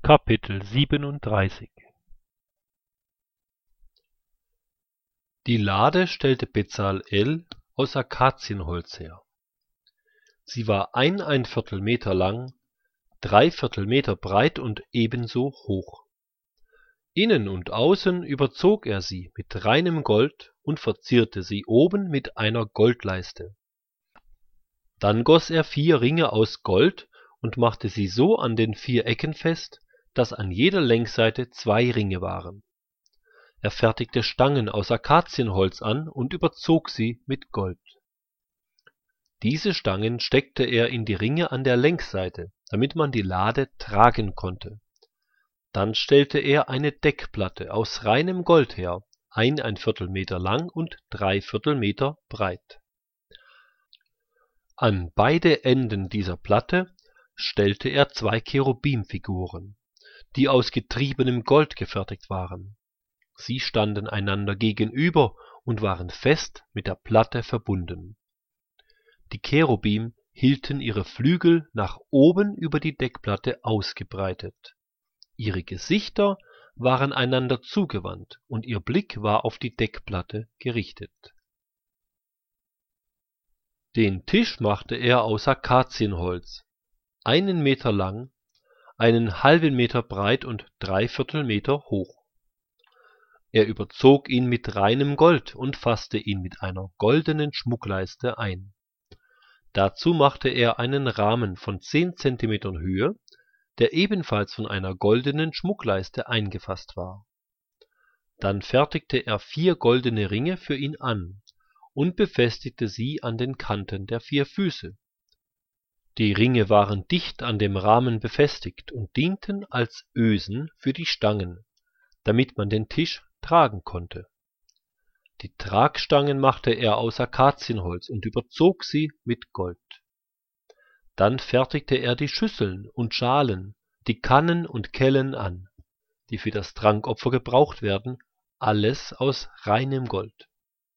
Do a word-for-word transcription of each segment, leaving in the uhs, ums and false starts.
Kapitel siebenunddreißig. Die Lade stellte Bezalel aus Akazienholz her. Sie war eineinviertel Meter lang, dreiviertel Meter breit und ebenso hoch. Innen und außen überzog er sie mit reinem Gold und verzierte sie oben mit einer Goldleiste. Dann goss er vier Ringe aus Gold und machte sie so an den vier Ecken fest, dass an jeder Längsseite zwei Ringe waren. Er fertigte Stangen aus Akazienholz an und überzog sie mit Gold. Diese Stangen steckte er in die Ringe an der Längsseite, damit man die Lade tragen konnte. Dann stellte er eine Deckplatte aus reinem Gold her, eineinviertel Meter lang und dreiviertel Meter breit. An beide Enden dieser Platte stellte er zwei Cherubimfiguren, die aus getriebenem Gold gefertigt waren. Sie standen einander gegenüber und waren fest mit der Platte verbunden. Die Cherubim hielten ihre Flügel nach oben über die Deckplatte ausgebreitet. Ihre Gesichter waren einander zugewandt und ihr Blick war auf die Deckplatte gerichtet. Den Tisch machte er aus Akazienholz, einen Meter lang, einen halben Meter breit und dreiviertel Meter hoch. Er überzog ihn mit reinem Gold und fasste ihn mit einer goldenen Schmuckleiste ein. Dazu machte er einen Rahmen von zehn Zentimetern Höhe, der ebenfalls von einer goldenen Schmuckleiste eingefasst war. Dann fertigte er vier goldene Ringe für ihn an und befestigte sie an den Kanten der vier Füße. Die Ringe waren dicht an dem Rahmen befestigt und dienten als Ösen für die Stangen, damit man den Tisch tragen konnte. Die Tragstangen machte er aus Akazienholz und überzog sie mit Gold. Dann fertigte er die Schüsseln und Schalen, die Kannen und Kellen an, die für das Trankopfer gebraucht werden, alles aus reinem Gold.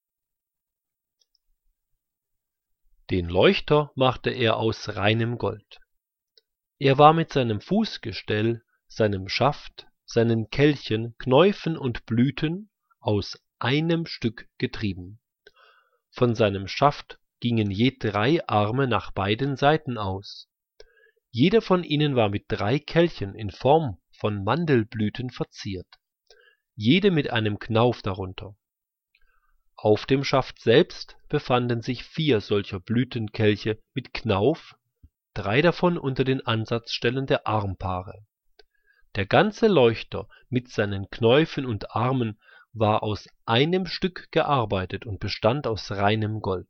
Den Leuchter machte er aus reinem Gold. Er war mit seinem Fußgestell, seinem Schaft, seinen Kelchen, Knäufen und Blüten aus einem Stück getrieben. Von seinem Schaft gingen je drei Arme nach beiden Seiten aus. Jeder von ihnen war mit drei Kelchen in Form von Mandelblüten verziert, jede mit einem Knauf darunter. Auf dem Schaft selbst befanden sich vier solcher Blütenkelche mit Knauf, drei davon unter den Ansatzstellen der Armpaare. Der ganze Leuchter mit seinen Knäufen und Armen war aus einem Stück gearbeitet und bestand aus reinem Gold.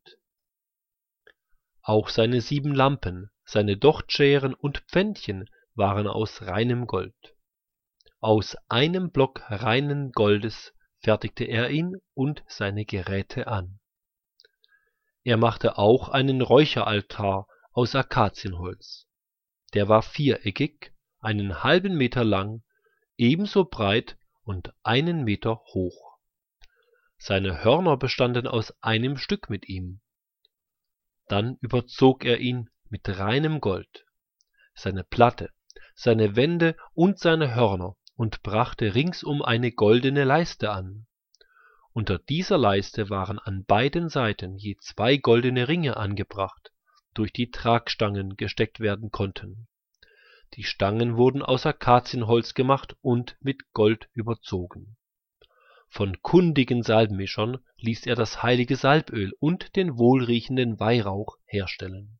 Auch seine sieben Lampen, seine Dochtscheren und Pfännchen waren aus reinem Gold. Aus einem Block reinen Goldes fertigte er ihn und seine Geräte an. Er machte auch einen Räucheraltar aus Akazienholz. Der war viereckig, einen halben Meter lang, ebenso breit und einen Meter hoch. Seine Hörner bestanden aus einem Stück mit ihm. Dann überzog er ihn mit reinem Gold, seine Platte, seine Wände und seine Hörner und brachte ringsum eine goldene Leiste an. Unter dieser Leiste waren an beiden Seiten je zwei goldene Ringe angebracht, durch die Tragstangen gesteckt werden konnten. Die Stangen wurden aus Akazienholz gemacht und mit Gold überzogen. Von kundigen Salbenmischern ließ er das heilige Salböl und den wohlriechenden Weihrauch herstellen.